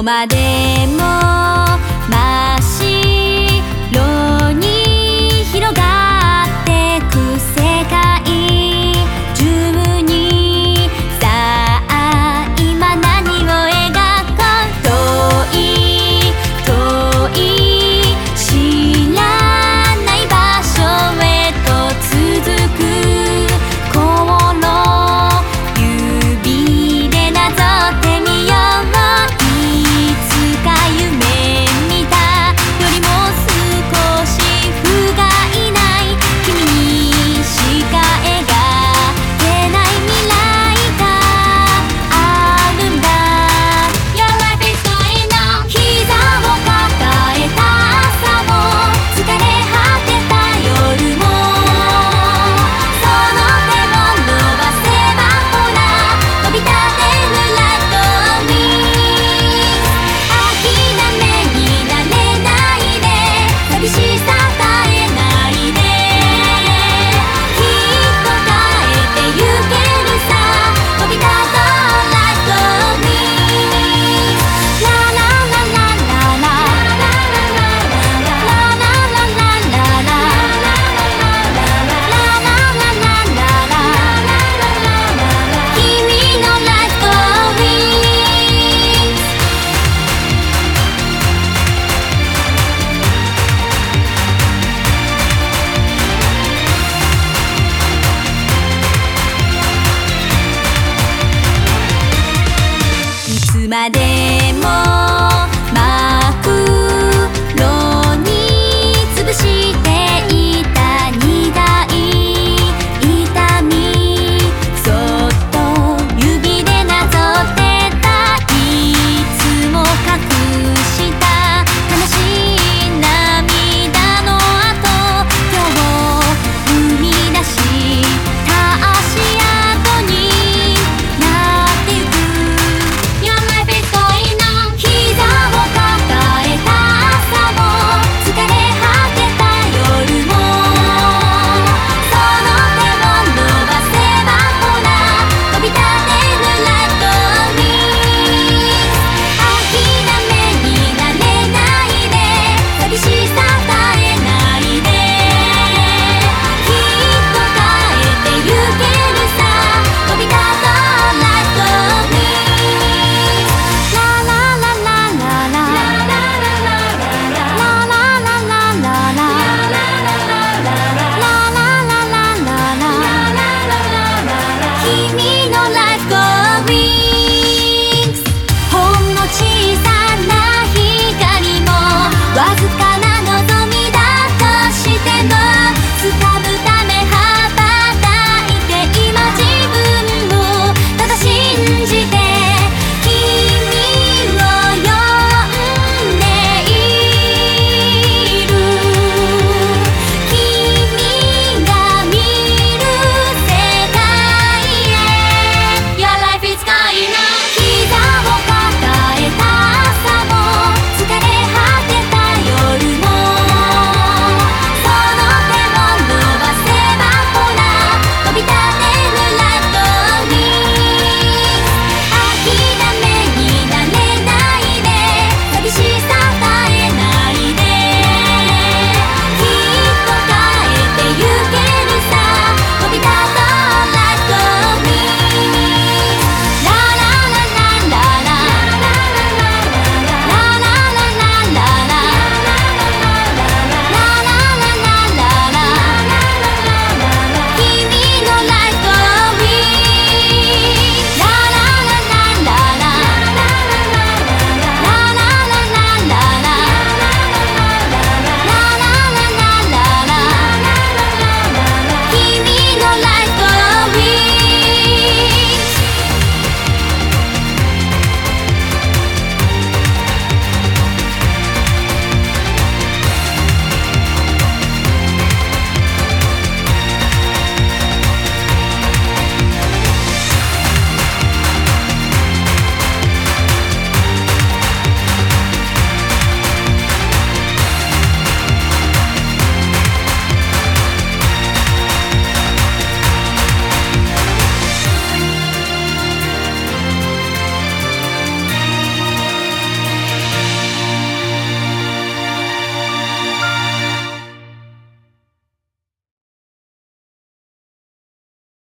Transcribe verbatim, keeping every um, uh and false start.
こまでも真っ白に広がってく世界中にさあ今何を描こう遠い遠い知らない場所へと続くこの指でなぞってみよういつか夢見たよりも少し不甲斐ない君にしか描けない未来があるんだ Your life is going on 膝を抱えた朝も疲れ果てた夜もその手を伸ばせばほら飛び立てる Like a wings 諦めになれないで寂しさ絶えないできっと変えてゆけるさ飛び立とう Like a wings ララララララララララララ君の Like a wingsいつまでも